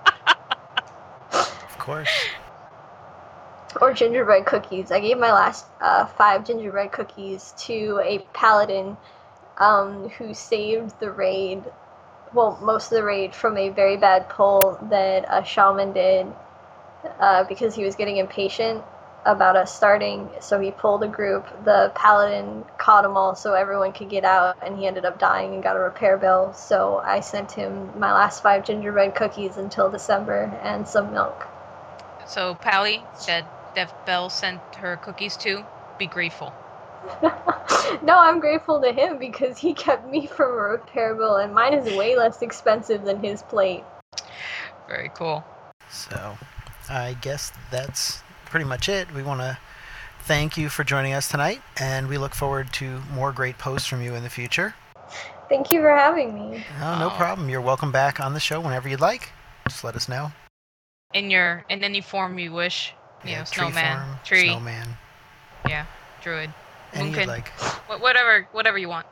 Of course. or gingerbread cookies. I gave my last uh, five gingerbread cookies to a paladin um, who saved the raid, well, most of the raid, from a very bad pull that a shaman did uh, because he was getting impatient about us starting. So he pulled a group. The paladin caught them all so everyone could get out, and he ended up dying and got a repair bill. So I sent him my last five gingerbread cookies until December and some milk. So, Pally, that, that Belle sent her cookies to, be grateful. No, I'm grateful to him because he kept me from a repair bill, and mine is way less expensive than his plate. Very cool. So, I guess that's pretty much it. We want to thank you for joining us tonight, and we look forward to more great posts from you in the future. Thank you for having me. No, no Oh. problem. You're welcome back on the show whenever you'd like. Just let us know. In your, in any form you wish. You know, tree snowman, form, tree, snowman, yeah, druid, any you'd moonkin, like. wh- whatever, whatever you want.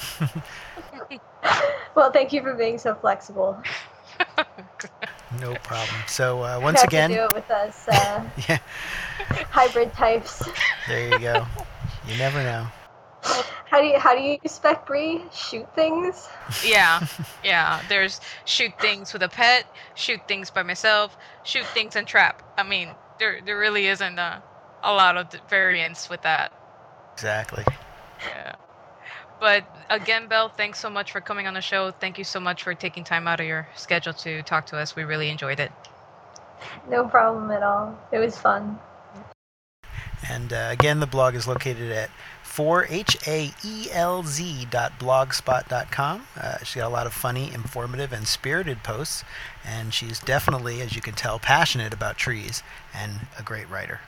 Well, thank you for being so flexible. No problem. So uh, once You have again, to do it with us uh, yeah, hybrid types. there you go. You never know. How do you how do you spec Bree? Shoot things? Yeah, yeah. There's shoot things with a pet, shoot things by myself, shoot things and trap. I mean, there there really isn't a, a lot of d- variance with that. Exactly. Yeah. But again, Belle, thanks so much for coming on the show. Thank you so much for taking time out of your schedule to talk to us. We really enjoyed it. No problem at all. It was fun. And uh, again, the blog is located at four H A E L Z dot blogspot dot com. Uh, she's got a lot of funny, informative, and spirited posts, and she's definitely, as you can tell, passionate about trees and a great writer.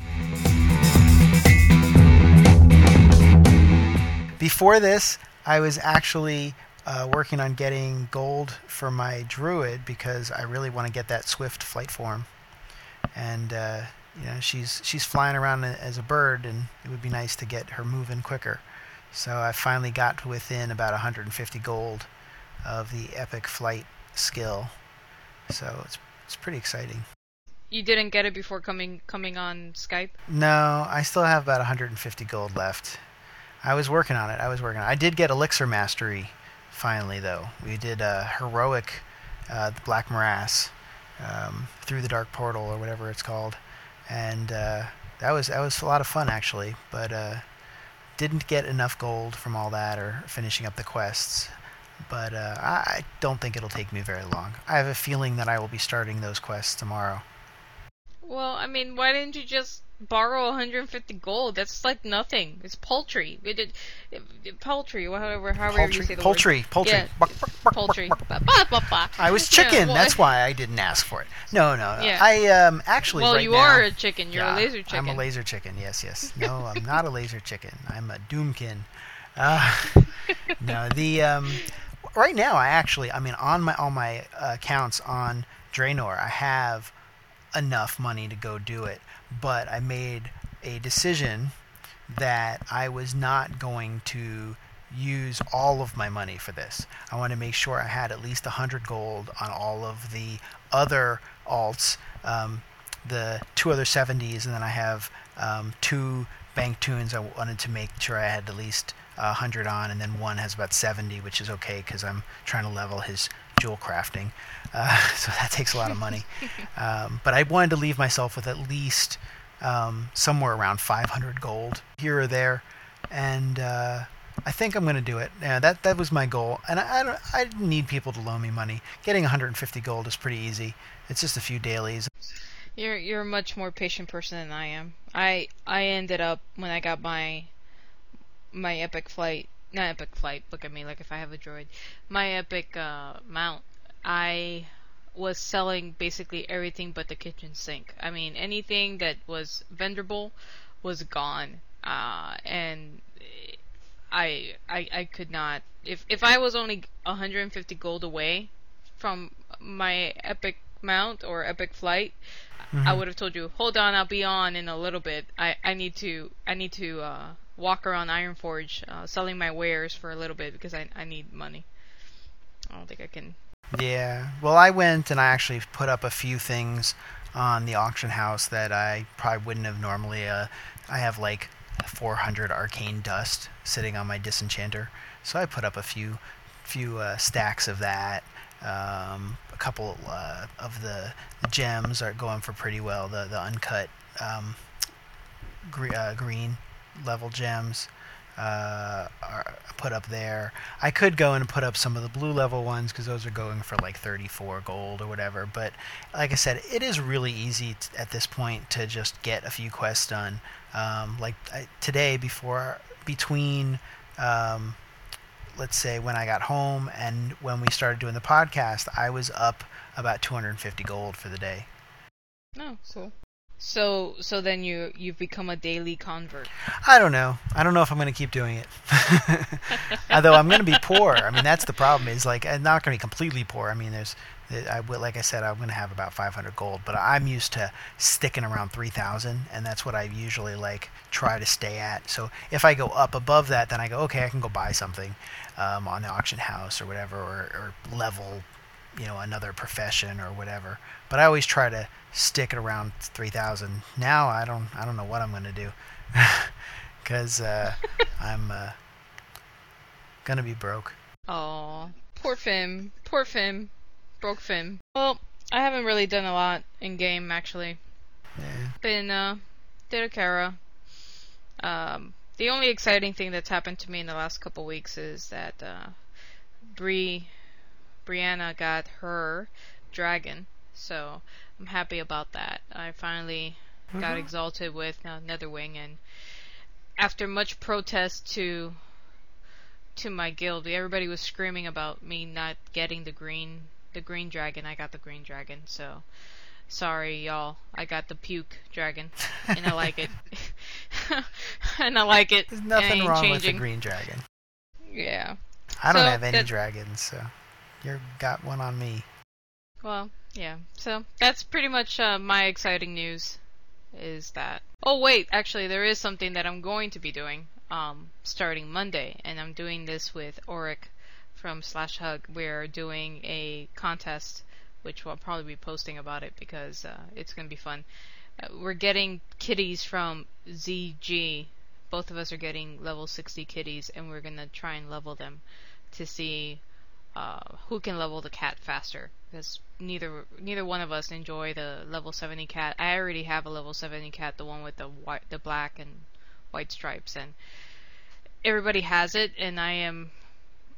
Before this, I was actually uh, working on getting gold for my druid because I really want to get that swift flight form. And uh, you know, she's she's flying around as a bird, and it would be nice to get her moving quicker. So I finally got within about one hundred fifty gold of the epic flight skill. So it's it's pretty exciting. You didn't get it before coming coming on Skype? No, I still have about one hundred fifty gold left. I was working on it. I was working on it. I did get Elixir Mastery finally, though. We did uh, Heroic, uh, the Black Morass, um, Through the Dark Portal, or whatever it's called. And uh, that was that was a lot of fun, actually. But uh, didn't get enough gold from all that or finishing up the quests. But uh, I don't think it'll take me very long. I have a feeling that I will be starting those quests tomorrow. Well, I mean, why didn't you just borrow one hundred fifty gold? That's like nothing. It's paltry. It, it, it, paltry, whatever, however Poultry, you say the poultry, word. poultry. Yeah, Buck, buck, buck, poultry. buck, buck. Ba, ba, ba, ba. I was Yeah, chicken. well, That's why I didn't ask for it. No, no, no. Yeah. I um actually Well, right you now, are a chicken. You're yeah, a laser chicken. I'm a laser chicken. Yes, yes. No, I'm not a laser chicken. I'm a doomkin. Uh, no, the um right now I actually I mean on my all my uh, accounts on Draenor I have enough money to go do it, but I made a decision that I was not going to use all of my money for this. I want to make sure I had at least one hundred gold on all of the other alts, um, the two other seventies, and then I have um, two bank tunes I wanted to make sure I had at least uh, one hundred on, and then one has about seventy, which is okay because I'm trying to level his jewel crafting. Uh, so that takes a lot of money. um, but I wanted to leave myself with at least um, somewhere around five hundred gold here or there, and uh, I think I'm going to do it. Yeah, that that was my goal, and I I, don't, I didn't need people to loan me money. Getting one hundred fifty gold is pretty easy. It's just a few dailies. You're you're a much more patient person than I am. I I ended up when I got my my epic flight, not epic flight. Look at me, like if I have a droid. My epic uh, mount. I was selling basically everything but the kitchen sink. I mean, anything that was venderable was gone, uh, and I I I could not. If if I was only one hundred fifty gold away from my epic mount or epic flight, mm-hmm. I would have told you, hold on, I'll be on in a little bit. I, I need to I need to uh, walk around Ironforge uh, selling my wares for a little bit because I I need money. I don't think I can. Yeah. Well, I went and I actually put up a few things on the auction house that I probably wouldn't have normally. Uh, I have like four hundred arcane dust sitting on my disenchanter, so I put up a few few uh, stacks of that. Um, a couple uh, of the, the gems are going for pretty well. The the uncut um, gre- uh, green level gems uh, are put up there. I could go and put up some of the blue level ones because those are going for like thirty-four gold or whatever. But like I said, it is really easy t- at this point to just get a few quests done. Um, like I, today, before between. Um, let's say when I got home and when we started doing the podcast, I was up about two hundred fifty gold for the day. Oh, cool. So, so then you you've become a daily convert. I don't know. I don't know if I'm going to keep doing it. Although I'm going to be poor. I mean, that's the problem. Is like I'm not going to be completely poor. I mean, there's, I will, like I said, I'm going to have about five hundred gold, but I'm used to sticking around three thousand, and that's what I usually like try to stay at. So if I go up above that, then I go, okay, I can go buy something um, on the auction house or whatever, or, or level, you know, another profession or whatever. But I always try to stick it around three thousand. Now I don't, I don't know what I'm going to do, because uh, I'm uh, gonna be broke. Oh, poor Fim, poor Fim. Broke Fim. Well, I haven't really done a lot in game actually. Yeah. Been uh, did Akara. Um, the only exciting thing that's happened to me in the last couple weeks is that uh, Bri, Brianna got her dragon, so I'm happy about that. I finally mm-hmm. got exalted with uh, Netherwing, and after much protest to to my guild, everybody was screaming about me not getting the green. The green dragon. I got the green dragon, so sorry y'all. I got the puke dragon, and I like it. and I like it. There's nothing wrong changing. with the green dragon. Yeah. I don't so have any that, dragons, so you got one on me. Well, yeah. So that's pretty much uh, my exciting news. Is that? Oh wait, actually, there is something that I'm going to be doing um, starting Monday, and I'm doing this with Auric from Slash Hug. We're doing a contest, which we'll probably be posting about it because uh, it's going to be fun. Uh, we're getting kitties from Z G. Both of us are getting level sixty kitties, and we're going to try and level them to see uh, who can level the cat faster. Because neither neither one of us enjoy the level seventy cat. I already have a level seventy cat, the one with the white, the black and white stripes, and everybody has it, and I am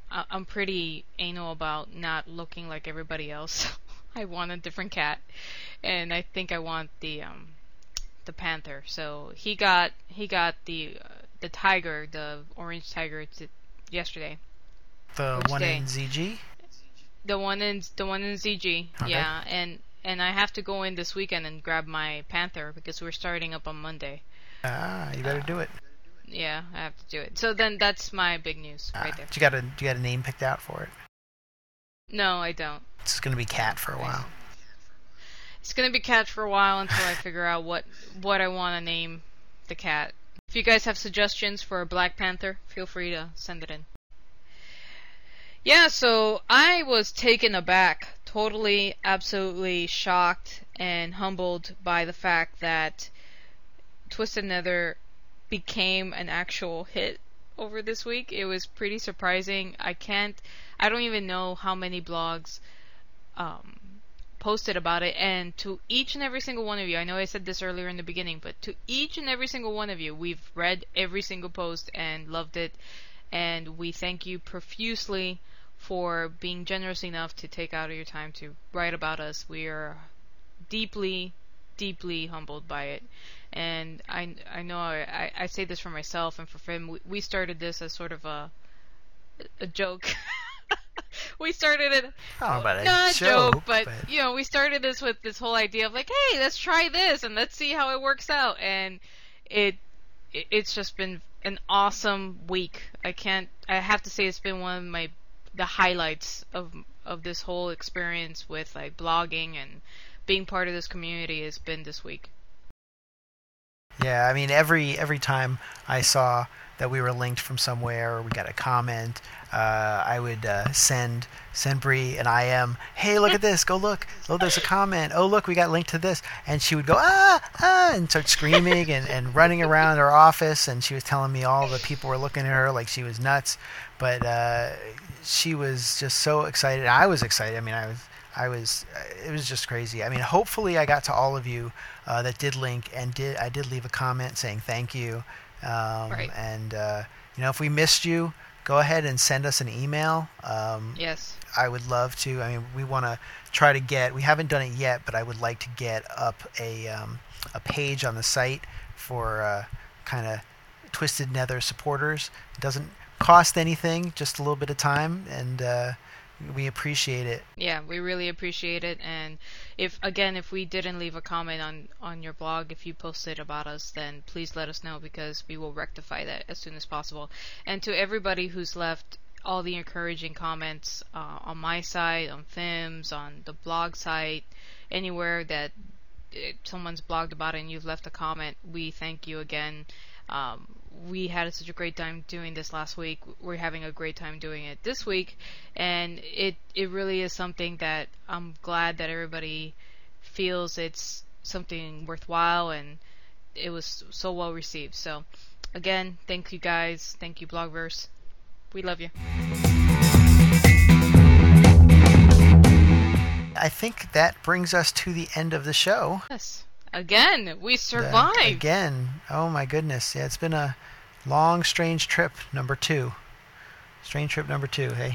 I- I'm pretty anal about not looking like everybody else. I want a different cat, and I think I want the um the panther. So he got he got the uh, the tiger, the orange tiger, t- yesterday. The Or one today. in Z G? The one in the one in Z G. Okay. Yeah, and and I have to go in this weekend and grab my panther because we're starting up on Monday. Ah, you better Uh, do it. Yeah, I have to do it. So then that's my big news Ah, right there. you got a you got a name picked out for it? No, I don't. It's going to be Cat for a while. It's gonna be cat for a while until I figure out what what I want to name the cat. If you guys have suggestions for a Black Panther, feel free to send it in. Yeah, so I was taken aback, totally, absolutely shocked and humbled by the fact that Twisted Nether became an actual hit over this week. It was pretty surprising. I can't, I don't even know how many blogs um, posted about it, and to each and every single one of you, I know I said this earlier in the beginning, but to each and every single one of you, we've read every single post and loved it, and we thank you profusely for being generous enough to take out of your time to write about us. We are deeply, deeply humbled by it. And I, I know I, I say this for myself and for Finn. We, we started this as sort of a a joke. We started it I don't know about a not a joke, joke, but, but- you know, we started this with this whole idea of like, hey, let's try this and let's see how it works out. And it, it it's just been an awesome week. I can't. I have to say it's been one of my the highlights of of this whole experience with like blogging and being part of this community has been this week. Yeah, I mean, every every time I saw that we were linked from somewhere or we got a comment, uh, I would uh, send send Bree an I M. Hey, look at this! Go look! Oh, there's a comment. Oh, look, we got linked to this. And she would go ah ah and start screaming and, and running around her office. And she was telling me all the people were looking at her like she was nuts. But uh, she was just so excited. I was excited. I mean, I was. I was, it was just crazy. I mean, hopefully I got to all of you uh, that did link and did, I did leave a comment saying thank you. Um, Right. And, uh, you know, if we missed you, go ahead and send us an email. Um, Yes. I would love to. I mean, we want to try to get, we haven't done it yet, but I would like to get up a, um, a page on the site for uh, kind of Twisted Nether supporters. It doesn't cost anything, just a little bit of time, and uh, we appreciate it. Yeah, we really appreciate it. And if again, if we didn't leave a comment on on your blog, if you posted about us, then please let us know because we will rectify that as soon as possible. And to everybody who's left all the encouraging comments uh, on my site, on Fims, on the blog site, anywhere that it, someone's blogged about it and you've left a comment, we thank you again. Um, we had such a great time doing this last week. We're having a great time doing it this week, and it it really is something that I'm glad that everybody feels it's something worthwhile, and it was so well received. So, again, thank you guys. Thank you, Blogverse. We love you. I think that brings us to the end of the show. Yes. Again, we Uh, survived. again. Oh my goodness. Yeah, it's been a long, strange trip number two. Strange trip number two, hey?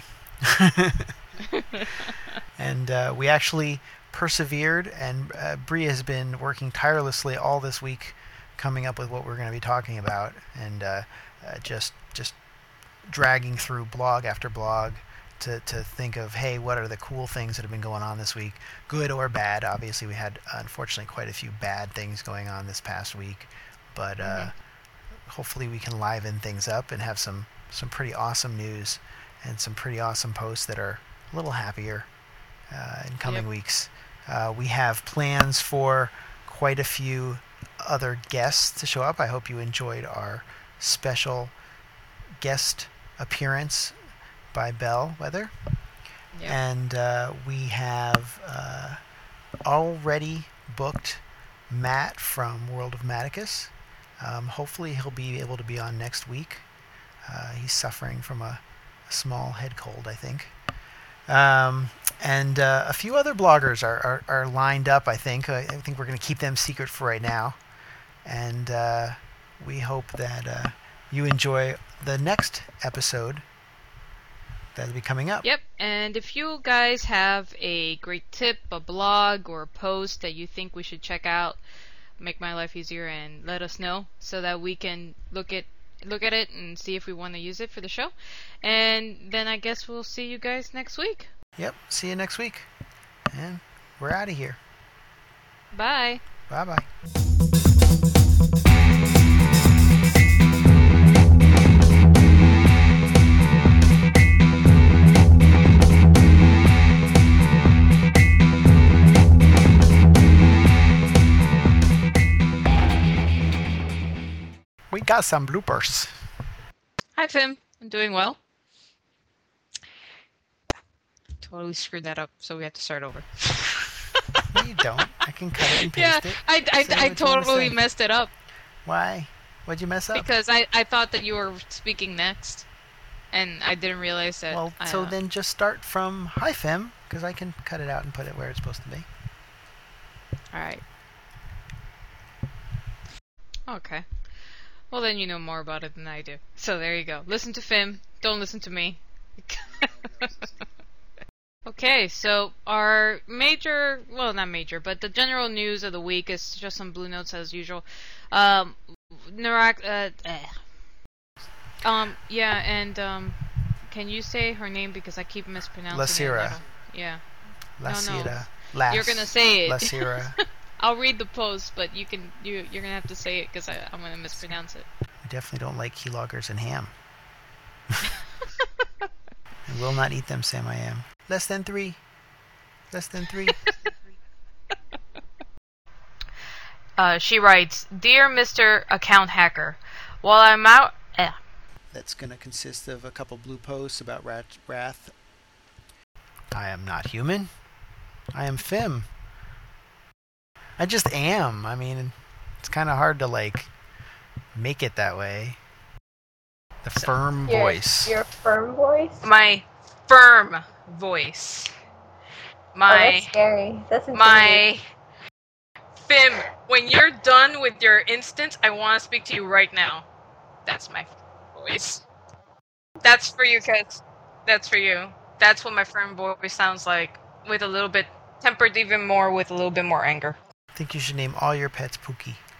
And uh, we actually persevered, and uh, Bree has been working tirelessly all this week coming up with what we're going to be talking about, and uh, uh, just just dragging through blog after blog to, to think of, hey, what are the cool things that have been going on this week, good or bad. Obviously, we had, unfortunately, quite a few bad things going on this past week, but uh, mm-hmm. hopefully we can liven things up and have some, some pretty awesome news and some pretty awesome posts that are a little happier uh, in coming Yep. weeks. Uh, we have plans for quite a few other guests to show up. I hope you enjoyed our special guest appearance by Belle Weather. Yep. And uh, we have uh, already booked Matt from World of Maticus. Um, hopefully he'll be able to be on next week. Uh, he's suffering from a, a small head cold, I think. Um, and uh, a few other bloggers are, are, are lined up, I think. I, I think we're going to keep them secret for right now. And uh, we hope that uh, you enjoy the next episode That'll be coming up. Yep, and if you guys have a great tip, a blog, or a post that you think we should check out, make my life easier and let us know so that we can look at look at it and see if we want to use it for the show. And then I guess we'll see you guys next week. Yep, see you next week. And we're out of here. Bye. Bye-bye. We got some bloopers. Hi, Fim. I'm doing well. Totally screwed that up, so we have to start over. No, you don't. I can cut it and paste yeah, it. I, I, Say I what you wanna totally say. messed it up. Why? What'd you mess up? Because I, I thought that you were speaking next, and I didn't realize that. Well, I, so uh, then just start from Hi Fem, because I can cut it out and put it where it's supposed to be. Alright. Okay. Well, then you know more about it than I do. So there you go. Listen to Fim. Don't listen to me. Okay, so our major, well, not major, but the general news of the week is just some Blue Notes as usual. Um, Narak, uh, eh. um, yeah, and, um, can you say her name because I keep mispronouncing Lasira. it. Never- Yeah. La No, no. Sierra. Las. You're gonna say it. La Sierra. I'll read the post, but you can, you, you're gonna have to say it because I'm gonna mispronounce it. We definitely don't like keyloggers and ham. I will not eat them, Sam I am. Less than three. Less than three. Uh, she writes, Dear Mister Account Hacker, while I'm out... Eh. That's going to consist of a couple blue posts about rat- Wrath. I am not human. I am Fim. I just am. I mean, it's kind of hard to, like, make it that way. The firm Your, voice. Your firm voice? My firm voice. Oh, My... that's scary. That's intimidating. my... Fim, when you're done with your instance, I want to speak to you right now. That's my voice. That's for you, kids. That's for you. That's what my firm voice sounds like, with a little bit, tempered even more with a little bit more anger. I think you should name all your pets Pookie.